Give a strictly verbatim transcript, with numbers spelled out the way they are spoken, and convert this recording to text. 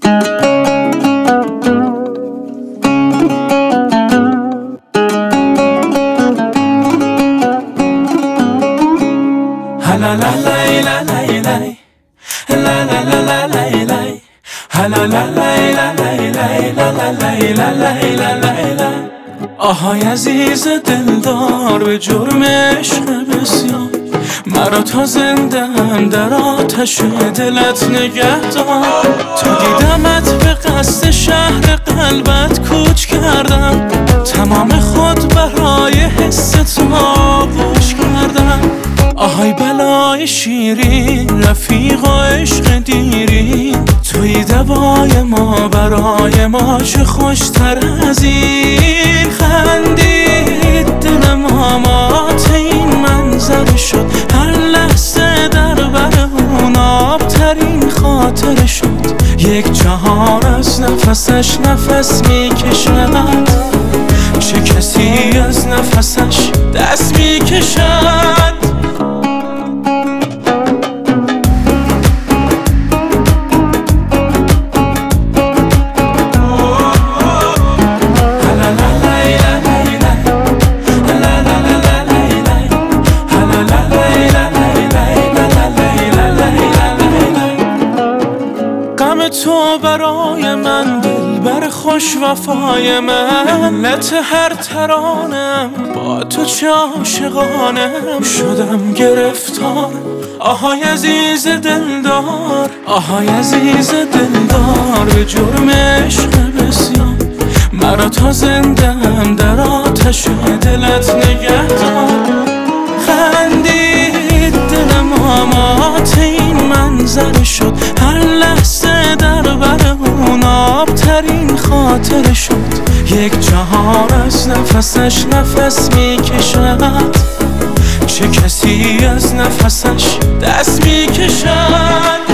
آهای عزیز دلدار به جرم عشق بسیار، مرا تا زنده هم در آتش دلت نگه دار. تا دیدمت به قصد شهر قلبت کوچ کردم، تمام خود برای حس تو آغوش کردم. آهای بلای شیرین رفیق و عشق دیرین، توی دوای ما برای ما چه خوشتر از این. خندید دلم آمات این منظر شد، هر لحظه در بر اون آبترین خاطر شد. یک جهان از نفسش نفس میکشد، چه کسی از نفسش دست میکشد. تو برای من دلبر خوش وفای من، علت هر ترانم با تو چه عاشقانم. شدم گرفتار آهای عزیز دلدار، آهای عزیز دلدار به جرم عشق بسیار، مرا تا زنده هم در آتش دلت نگه دار. خندید دلم آمات این منظر شد، هر لحظه در بر اون آبترین خاطر شد. یک جهان از نفسش نفس میکشد، چه کسی از نفسش دست میکشد.